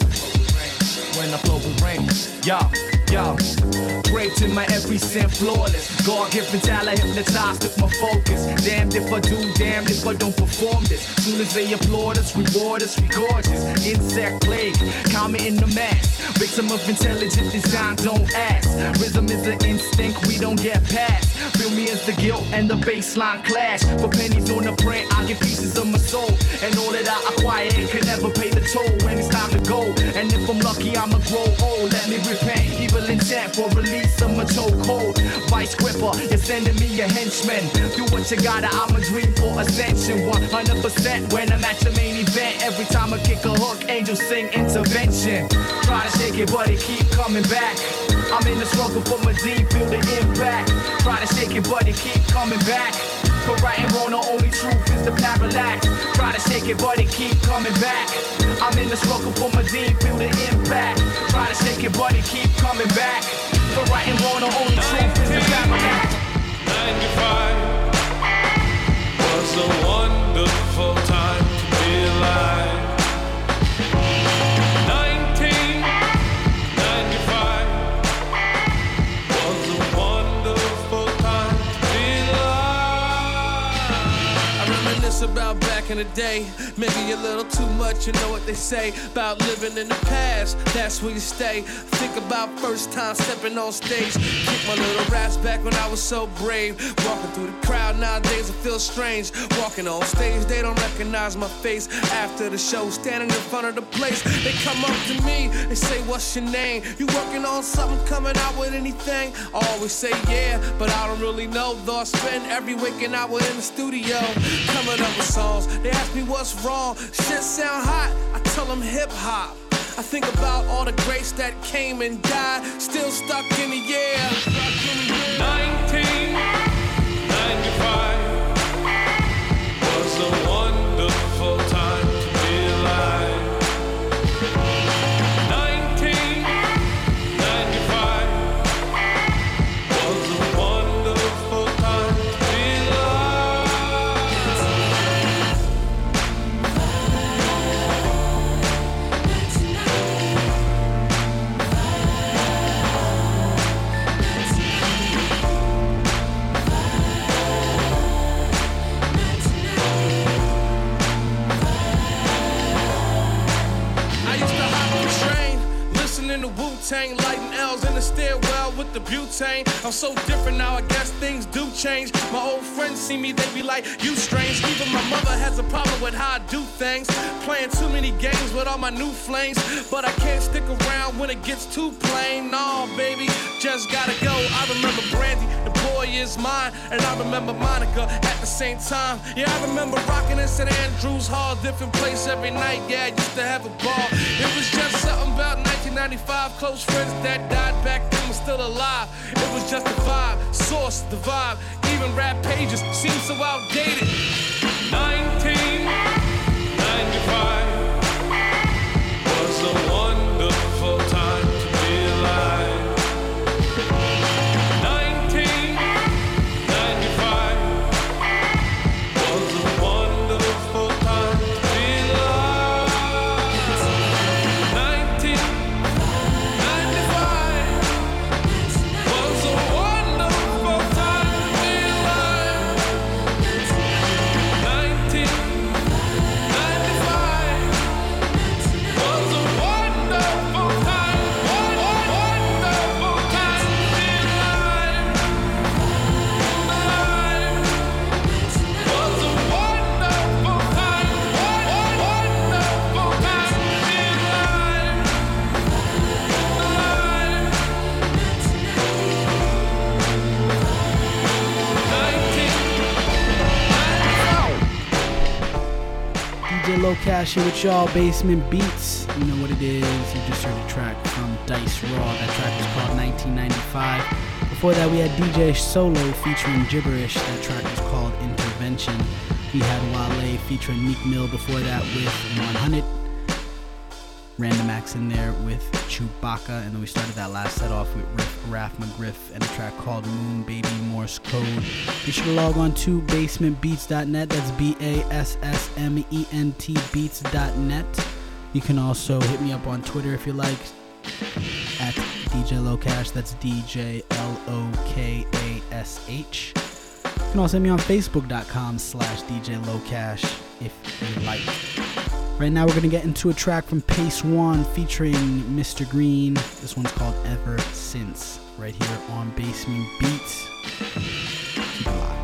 When the flow it rains, yo, yo. Draped in my every sin flawless. God-given talent hypnotized with my focus. Damned if I do, damned if I don't perform this. Soon as they applaud us, reward us, we gorgeous. Insect plague, common in the mass. Victim of intelligent design, don't ask. Rhythm is an instinct, we don't get past. Feel me as the guilt and the baseline clash. For pennies on the print, I get pieces of my soul. And all that I acquire, it can never pay the toll when it's time to go. And if I'm lucky, I'ma grow old. Let me repent, evil and chant for release of my chokehold. Vice gripper, you're sending me a henchman. Do what you gotta, I'm a dream for ascension. one hundred percent when I'm at the main event. Every time I kick a hook, angels sing intervention. Try to shake it, but it keep coming back. I'm in the struggle for my dream, feel the impact. Try to shake it, but it keep coming back. For right and wrong, the only truth is the parallax. Try to shake it, but it keep coming back. I'm in the struggle for my dream, feel the impact. Try to shake it, but it keep coming back. For right and wrong, the only truth is the parallax. ninety-five was a wonderful time to be alive. nineteen ninety-five was a wonderful time to be alive. I reminisce about back in the day, maybe a little too much, you know what they say about living in the past, that's where you stay. Think about first time stepping on stage, kick my little raps back when I was so brave. Walking through the crowd nowadays I feel strange. Walking on stage, they don't recognize my face. After the show, standing in front of the place, they come up to me, they say, what's your name? You working on something, coming out with anything? I always say yeah, but I don't really know, though I spend every waking hour in the studio, coming up with songs. They ask me what's wrong, shit sound hot, I tell them hip hop. I think about all the greats that came and died, still stuck in the year. nineteen ninety-five was a wonderful time to be alive. nineteen ninety-five was a wonderful time to be alive. In the Wu-Tang, lighting L's in the stairwell with the butane. I'm so different now, I guess things do change. My old friends see me, they be like, you strange. Even my mother has a problem with how I do things. Playing too many games with all my new flames, but I can't stick around when it gets too plain. Nah, baby, just gotta go. I remember Brandy, the boy is mine, and I remember Monica at the same time. Yeah, I remember rocking in Saint Andrews Hall, different place every night. Yeah, I used to have a ball. It was just something about nineteen ninety-five, close friends that died back then were still alive. It was just the vibe, source, the vibe. Even rap pages seem so outdated. nineteen ninety-five was a wonderful time to be alive. nineteen ninety-five was a wonderful time to be alive. nineteen ninety-five was a wonderful time to be alive. nineteen ninety-five was a wonderful time, wonderful time to be alive. Alive was a wonderful time, wonderful time to be alive. D J Low Cash here with y'all, Basement Beats. You know what it is. You just heard a track from Dice Raw. That track was called nineteen ninety-five. Before that, we had D J Solo featuring Gibberish. That track was called Intervention. We had Wale featuring Meek Mill before that with one hundred. Random Acts in there with Chewbacca, and then we started that last set off with Riff Raff McGriff and a track called Moon Baby Morse Code. Be sure to log on to basement beats dot net. That's B A S S M E N T beats dot net. You can also hit me up on Twitter if you like, at D J Locash. That's D J L O K A S H. You can also hit me on facebook dot com slash D J Locash if you like. Right now we're going to get into a track from Pace One featuring Mister Green. This one's called Ever Since, right here on Basement Beats. Keep it locked.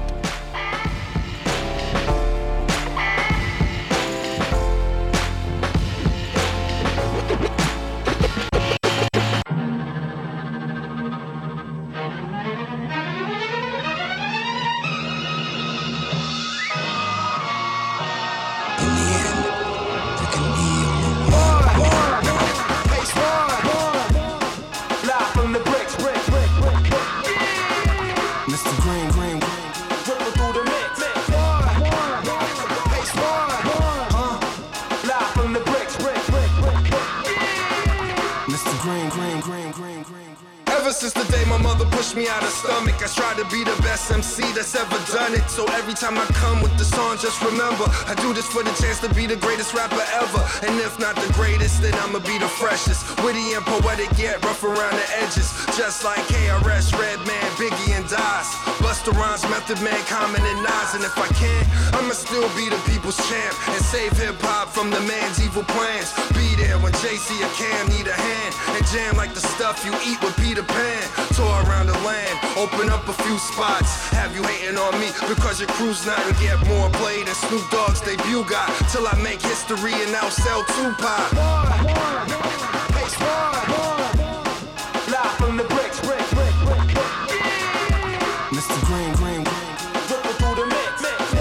Green, Green, Green, Green, Green. Ever since the day my mother pushed me out of stomach, I try to be the best M C that's ever done it. So every time I come with the song, just remember, I do this for the chance to be the greatest rapper ever. And if not the greatest, then I'ma be the freshest. Witty and poetic, yet rough around the edges. Just like K R S, Redman, Biggie, and Dice. Busta Rhymes, Method Man, Common, and Nas. And if I can, I'ma still be the people's champ and save hip-hop from the man's evil plans. Be there when J C or Cam need a hand and jam like the stuff you eat with Peter Pan. Tour around the land, open up a few spots. Have you hating on me because your crew's not and get more play than Snoop Dogg's debut got. Till I make history and now sell Tupac. Live from the bricks, brick, brick, brick, brick. Mister Green, Green, Green, ripping through the mix.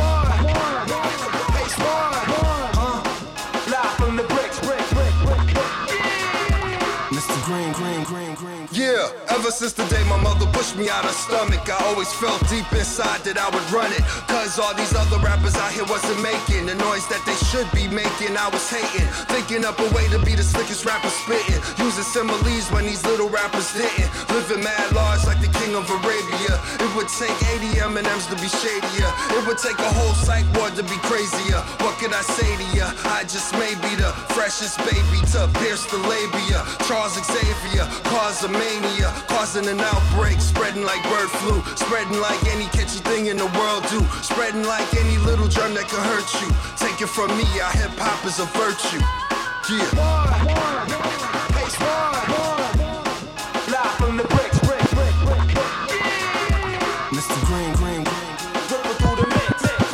Huh? Live from the bricks, brick, brick, brick, brick. Mister Green, Green, Green, Green. Yeah, ever since the day my mother pushed me out of stomach, I always felt deep inside that I would run it. Cause all these other rappers out here wasn't making the noise that they should be making. I was hating, thinking up a way to be the slickest rapper spitting. Using similes when these little rappers didn't. Living mad large like the king of Arabia. It would take eighty M and M's to be shadier. It would take a whole psych ward to be crazier. What could I say to ya? I just may be the freshest baby to pierce the labia. Charles Xavier, cause a mania, causing an outbreak, spreading like bird flu, spreading like any catchy thing in the world do, spreading like any little germ that can hurt you. Take it from me, our hip hop is a virtue. Yeah. Live from the bricks, brick, brick, brick, brick. Mister Green, Green, Green, ripping through the mix.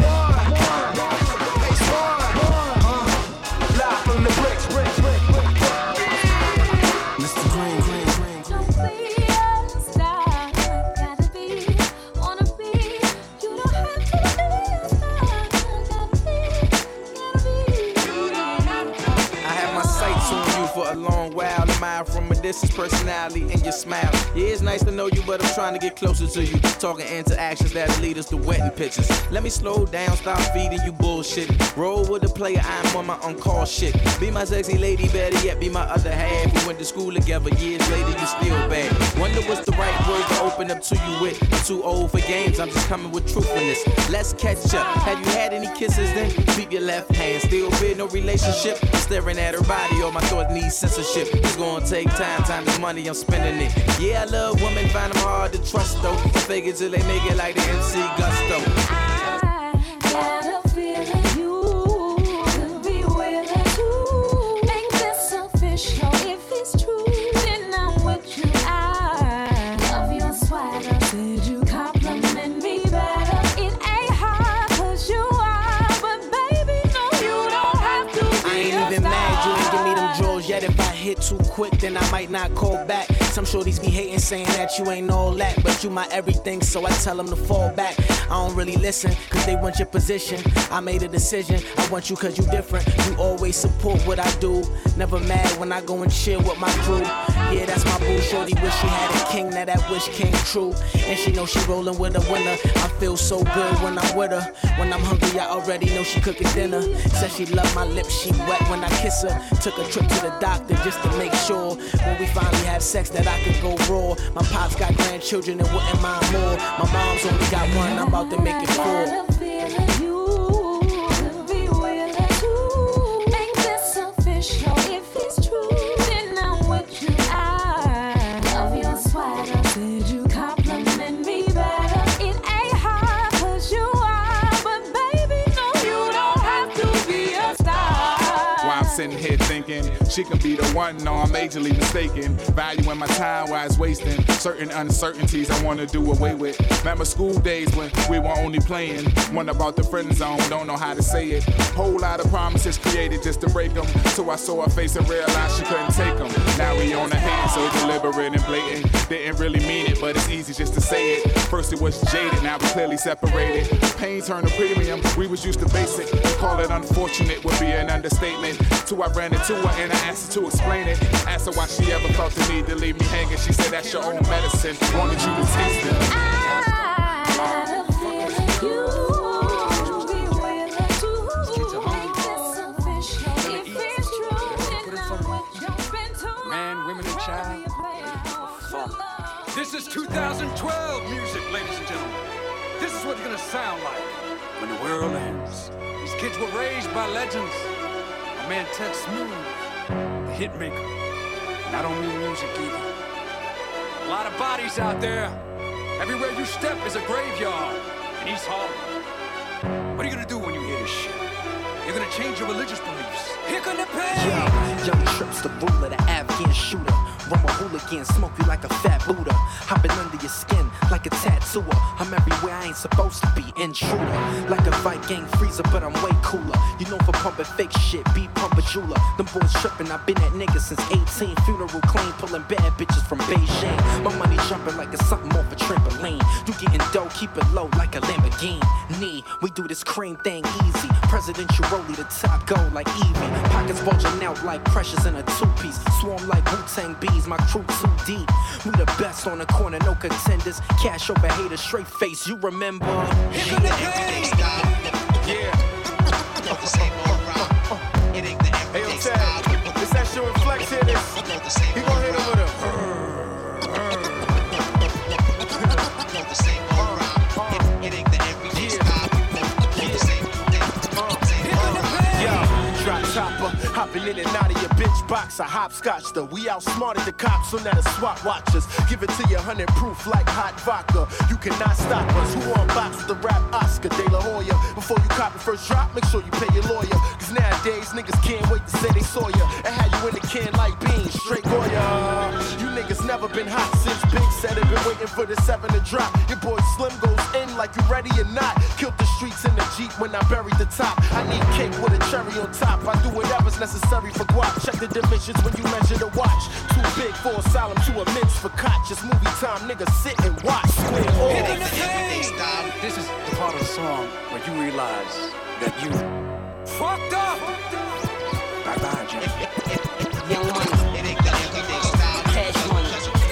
Huh? Live from the bricks, brick, brick, brick, brick. Mister Green, Green, Green, Green. Don't be a star, gotta be, wanna be. You don't have to be a star, gotta be, gotta be. You don't have to be. I had my sights on you for a long while. Admire from a distance, personality and your smile. Yeah, it's nice to know you, but I'm trying to get closer to you. Talking interactions that'll lead us to wedding pictures. Let me slow down, stop feeding you bullshit. Roll with a player, I'm on my on-call shit. Be my sexy lady, better yet, be my other half. We went to school together, years later, you still bad. Wonder what's the right word to open up to you with. I'm too old for games, I'm just coming with truthfulness. Let's catch up. Have you had any kisses then? Keep your left hand, still been no relationship. Staring at her body, all my thoughts need censorship. It's gonna take time, time is money, I'm spending it. Yeah, I love women, find them hard to trust though. Fake it till they make it like the M C Gusto. Got a feeling you could be with her too. Make this official if it's true. Then I'm with you. I love your swagger. Said you compliment me better. It ain't hard 'cause you are, but baby, no, you don't have to be. I ain't a even mad, you ain't star. give me them drawers yet. If I hit too quick, then I might not call back. Some shorties be hating, saying that you ain't all that, but you my everything, so I tell them to fall back. I don't really listen, cause they want your position. I made a decision, I want you cause you different. You always support what I do. Never mad when I go and chill with my crew. Yeah, that's my boo, shorty wish she had a king, now that wish came true. And she know she rolling with a winner. I feel so good when I'm with her. When I'm hungry, I already know she cooking dinner. Said she love my lips, she wet when I kiss her. Took a trip to the doctor just to make sure when we finally have sex that I could go raw. My pops got grandchildren and wouldn't mind more. My mom's only got one, I'm about to make it four. Got a feeling you could be with her too. Make this official if it's true. Then I'm with you. I love your swagger. Said you compliment me better. It ain't hard 'cause you are, but baby, no, you don't have to be a star. While I'm sitting here thinking she can be the one, no, I'm majorly mistaken. Valuing my time while it's wasting. Certain uncertainties I wanna do away with. Remember school days when we were only playing. One about the friend zone, don't know how to say it. Whole lot of promises created just to break them. So I saw her face and realized she couldn't take them. Now we on the hand, so deliberate and blatant. Didn't really mean it, but it's easy just to say it. First it was jaded, now we clearly separated. Pain turned to premium, we was used to basic. Call it unfortunate would be an understatement. Till I ran into her and I asked her to explain it. Asked her why she ever felt the need to leave me hanging. She said that's your own medicine, wanted you to taste it. Got a feeling you could be with her too. Make this official if it's true. Then I'm with you. Been too Man, women, and child. This is two thousand twelve music, ladies and gentlemen. This is what it's gonna sound like when the world ends. These kids were raised by legends. My man Ted Smooth, the hit maker. And I don't mean music either. A lot of bodies out there. Everywhere you step is a graveyard in East Harlem. What are you gonna do when you hear this shit? You're gonna change your religious beliefs. Here come the pain! Yo, young Trips, the ruler, the Afghan shooter. Rum a hooligan, smoke you like a fat Buddha. Hopping under your skin like a tattooer. I'm everywhere I ain't supposed to be, intruder. Like a Viking freezer, but I'm way cooler. You know for pumping fake shit, be pump a jeweler. Them boys tripping, I've been that nigga since eighteen. Funeral clean, pulling bad bitches from Beijing. My money jumping like it's something off a trampoline. You getting dough, keep it low like a Lamborghini. Knee, we do this cream thing easy. Presidential rollie, the top go like Evie. Pockets bulging out like precious in a two-piece. Swarm like Wu-Tang bees, my crew too deep. We the best on the corner, no contenders. Cash over haters, straight face, you remember. Here come the pain! Yeah. Hey, yo, Chad, this that shit reflects here. This. He gon' hit him with a. Chopper, hopping in and out of your bitch box. I hopscotch though. We outsmarted the cops, so now the SWAT watchers. Give it to you hundred proof like hot vodka. You cannot stop us. Who on box with the rap Oscar De La Hoya? Before you cop the first drop, make sure you pay your lawyer. Cause nowadays niggas can't wait to say they saw ya. And how you in the can like beans, straight Goya. You niggas never been hot since Big said it. Been waiting for the seven to drop. Your boy Slim goes in like you ready or not. Killed the streets in the Jeep when I buried the top. I need cake with a cherry on top. I do whatever's necessary for guap. Check the dimensions when you measure the watch. Too big for asylum, too immense for cotch. It's movie time, niggas sit and watch. Square off. This is the part of the song where you realize that you fucked up. Bye bye, Jim. Young money, it ain't the everyday style. Cash money.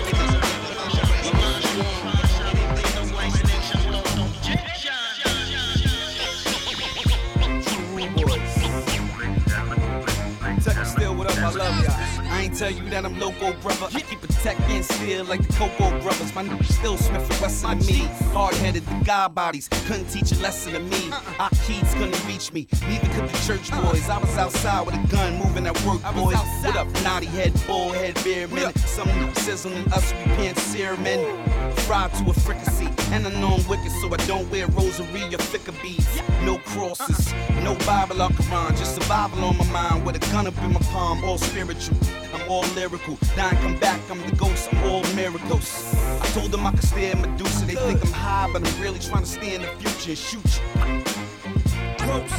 Still, what up? I love y'all. I ain't tell you that I'm loco, brother. I keep a tech and still like the Coco brothers. My niggas still Smith and Wesson to me. Hard-headed, the God bodies couldn't teach a lesson to me. Our kids couldn't reach me, neither could the church boys. I was outside with a gun, moving at work, boys. What up, naughty head, bullhead, beer men? Some sizzling us, we can't sear men. Fried to a fricassee, and I know I'm wicked, so I don't wear rosary or thicker beads. No crosses, no Bible or Quran, just survival on my mind with a gun up in my palm, all spiritual. I'm all lyrical, dying come back, I'm the ghost, I'm all miracles. I told them I could stay in Medusa, they think I'm high, but I'm really trying to stay in the future and shoot you. Gross.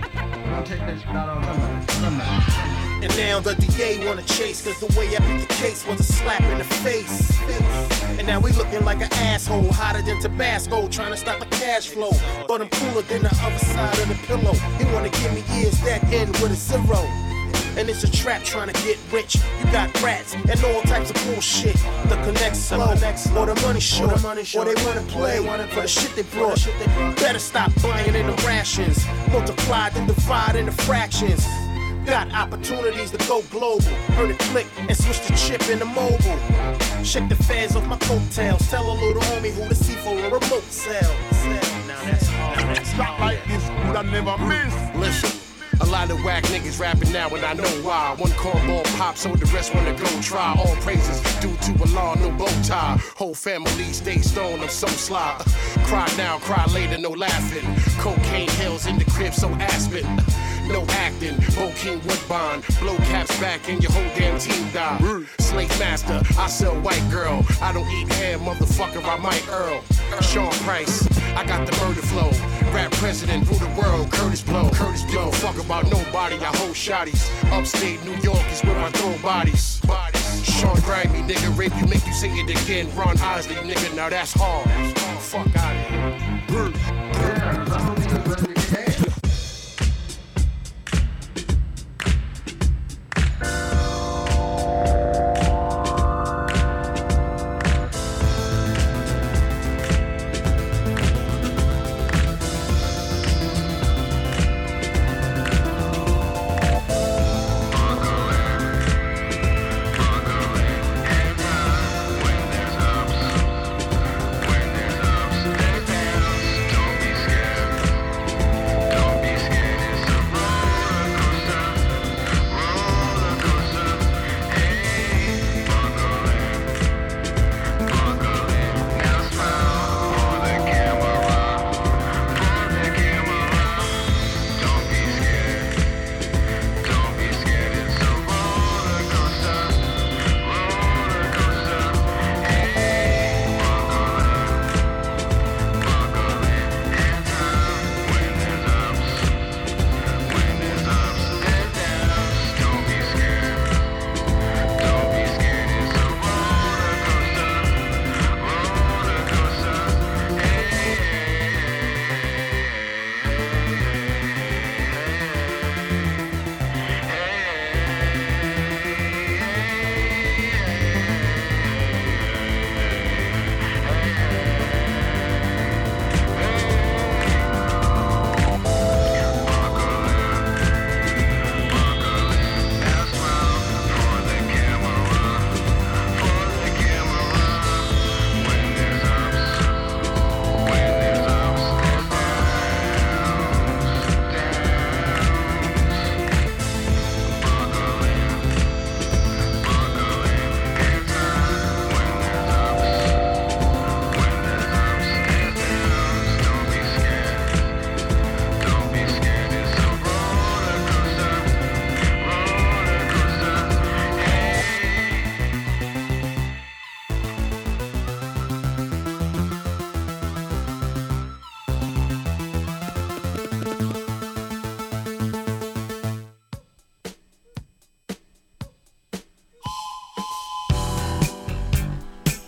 And now the D A wanna chase, cause the way I beat the case was a slap in the face. And now we looking like an asshole, hotter than Tabasco, trying to stop the cash flow. But I'm cooler than the other side of the pillow. He wanna give me years that end with a zero. And it's a trap trying to get rich. You got rats and all types of bullshit. The connect slow, or the money short, or, the or they wanna play for the shit they brought. Better stop buying in the rations. Multiply, then divide into fractions. Got opportunities to go global. Heard it click and switch the chip into mobile. Shake the fans off my coattails. Tell a little homie who to see for a remote cell. Now that's hard. Stop like this, what I never miss. Listen. A lot of whack niggas rapping now and I know why. One cornball pop so the rest wanna go try. All praises due to a law, no bow tie. Whole family stay stoned, I'm so sly. Cry now, cry later, no laughing. Cocaine hills in the crib, so Aspen. No acting, Bokeem Woodbine. Blow caps back and your whole damn team die. Slave master, I sell white girl. I don't eat hair, motherfucker, I might Earl. Sean Price, I got the murder flow. Rap president, rule the world, Curtis Blow. Curtis Blow, fuck about nobody, I hold shotties. Upstate New York is where I throw bodies. Sean Grimy, nigga, rape you, make you say it again. Ron Isley, nigga, now that's hard. Fuck out of here.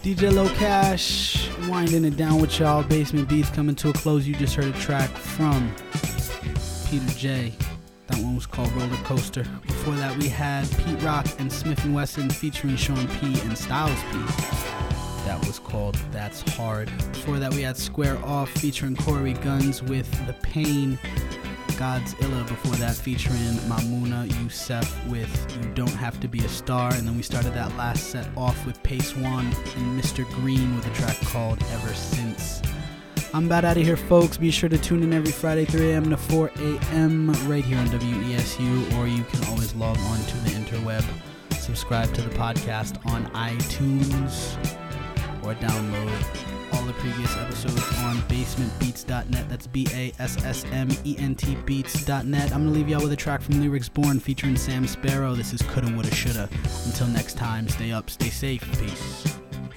D J Low Cash, winding it down with y'all. Basement Beats coming to a close. You just heard a track from Peter J. That one was called Roller Coaster. Before that, we had Pete Rock and Smith and Wesson featuring Sean P and Styles P. That was called That's Hard. Before that, we had Square Off featuring Corey Guns with The Pain. Godzilla before that featuring Mamuna Youssef with You Don't Have to Be a Star. And then we started that last set off with Pace One and Mister Green with a track called Ever Since. I'm about out of here, folks. Be sure to tune in every Friday, three a.m. to four a.m. right here on W E S U, or you can always log on to the interweb. Subscribe to the podcast on iTunes or download all the previous episodes on basement beats dot net. That's B A S S M E N T beats dot net. I'm going to leave y'all with a track from Lyrics Born featuring Sam Sparrow. This is Coulda, Woulda, Shoulda. Until next time, stay up, stay safe. Peace.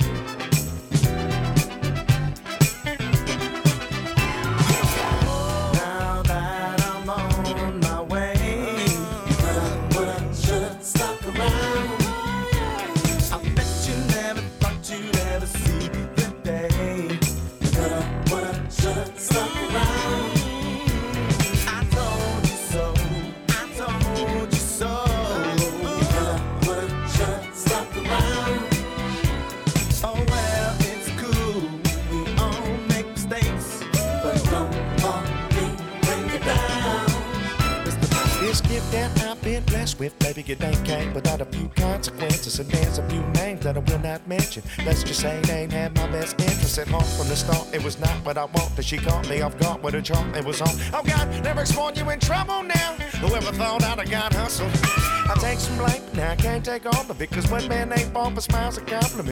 With baby, it ain't came without a few consequences, and there's a few names that I will not mention. Let's just say they ain't had my best interest at heart from the start. It was not what I wanted. She caught me off guard with a charm it was on. Oh God, never explain you in trouble now. Whoever thought I'd have got hustled? I take some blame, now I can't take all of it, cause one man ain't born for smiles and compliments.